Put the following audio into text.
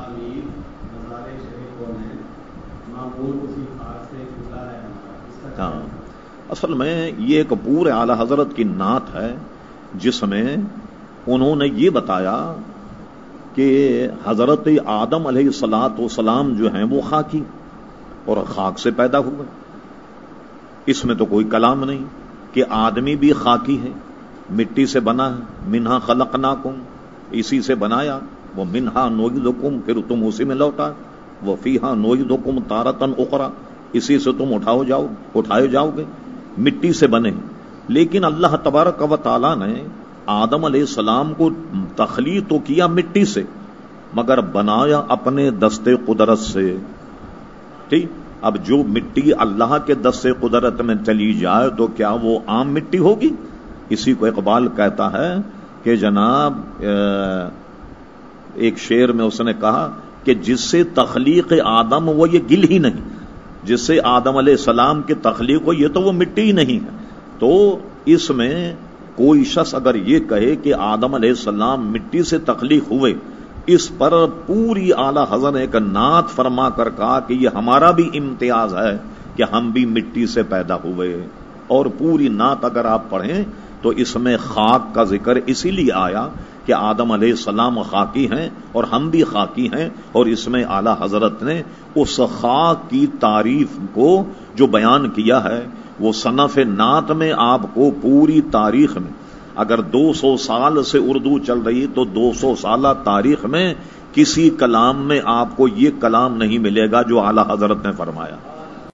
تعمیر مزار شریفوں میں معمول اسی خاص سے جڑا ہے ہمارا. ہاں، اصل میں یہ ایک پورے اعلی حضرت کی نعت ہے جس میں انہوں نے یہ بتایا کہ حضرت آدم علیہ الصلاۃ والسلام جو ہیں وہ خاکی اور خاک سے پیدا ہوئے. اس میں تو کوئی کلام نہیں کہ آدمی بھی خاکی ہے، مٹی سے بنا ہے. منہا خلقناکم، اسی سے بنایا. وہ منہا نعیدکم، پھر تم اسی میں لوٹا. وہ فیہا نعیدکم تارۃ اخری، اسی سے تم اٹھائے جاؤ گے. مٹی سے بنے. لیکن اللہ تبارک و تعالی نے آدم علیہ السلام کو تخلیق تو کیا مٹی سے، مگر بنایا اپنے دست قدرت سے. ٹھیک، اب جو مٹی اللہ کے دست قدرت میں چلی جائے تو کیا وہ عام مٹی ہوگی؟ اسی کو اقبال کہتا ہے کہ جناب ایک شعر میں اس نے کہا کہ جس سے تخلیق آدم وہ یہ گل ہی نہیں، جس سے آدم علیہ السلام کی تخلیق ہو یہ تو وہ مٹی ہی نہیں ہے. تو اس میں کوئی شخص اگر یہ کہے کہ آدم علیہ السلام مٹی سے تخلیق ہوئے، اس پر پوری اعلی حضرت نے ایک نعت فرما کر کہا کہ یہ ہمارا بھی امتیاز ہے کہ ہم بھی مٹی سے پیدا ہوئے. اور پوری نعت اگر آپ پڑھیں تو اس میں خاک کا ذکر اسی لیے آیا کہ آدم علیہ السلام خاکی ہیں اور ہم بھی خاکی ہیں. اور اس میں اعلی حضرت نے اس خاک کی تعریف کو جو بیان کیا ہے وہ صنف نعت میں آپ کو پوری تاریخ میں، اگر 200 سال سے اردو چل رہی تو 200 سالہ تاریخ میں کسی کلام میں آپ کو یہ کلام نہیں ملے گا جو اعلی حضرت نے فرمایا.